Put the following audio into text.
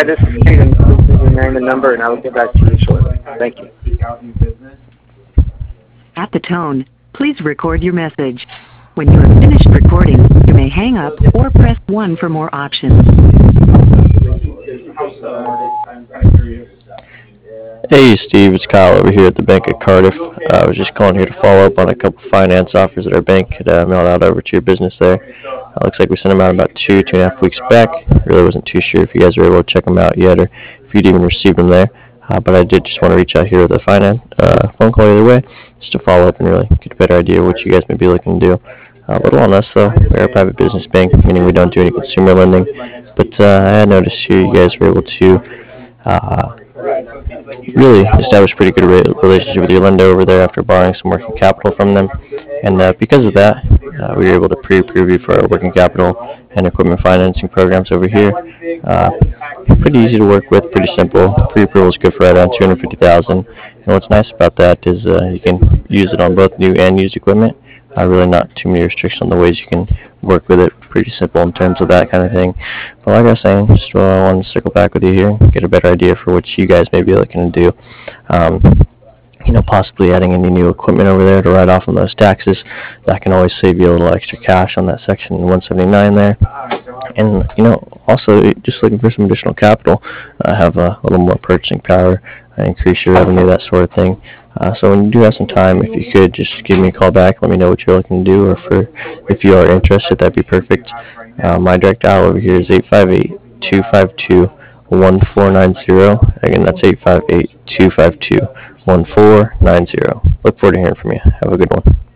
Hi, this is Steven. Please leave your name and number, and I will get back to you shortly. Thank you. At the tone, please record your message. When you have finished recording, you may hang up or press 1 for more options. Hey Steve, it's Kyle over here at the Bank of Cardiff. I was just calling here to follow up on a couple finance offers that our bank had mailed out over to your business there. Looks like we sent them out about 2.5 weeks back. Really wasn't too sure if you guys were able to check them out yet or if you'd even received them there. But I did just want to reach out here with a phone call either way, just to follow up and really get a better idea of what you guys may be looking to do. A little on us though, we're a private business bank, meaning we don't do any consumer lending. But I had noticed here you guys were able to really established a pretty good relationship with your lender over there after borrowing some working capital from them. And because of that, we were able to pre-approve you for our working capital and equipment financing programs over here. Pretty easy to work with, pretty simple. Pre-approval is good for right around $250,000. And what's nice about that is you can use it on both new and used equipment. Really not too many restrictions on the ways you can work with it. Pretty simple in terms of that kind of thing. But like I was saying, just wanted to circle back with you here, get a better idea for what you guys may be looking to do. Possibly adding any new equipment over there to write off on those taxes. That can always save you a little extra cash on that section 179 there. And, also just looking for some additional capital, have a little more purchasing power, increase your revenue, that sort of thing. So when you do have some time, if you could just give me a call back, let me know what you're looking to do, or if you are interested, that'd be perfect. My direct dial over here is 858-252-1490. Again, that's 858-252-1490. Look forward to hearing from you. Have a good one.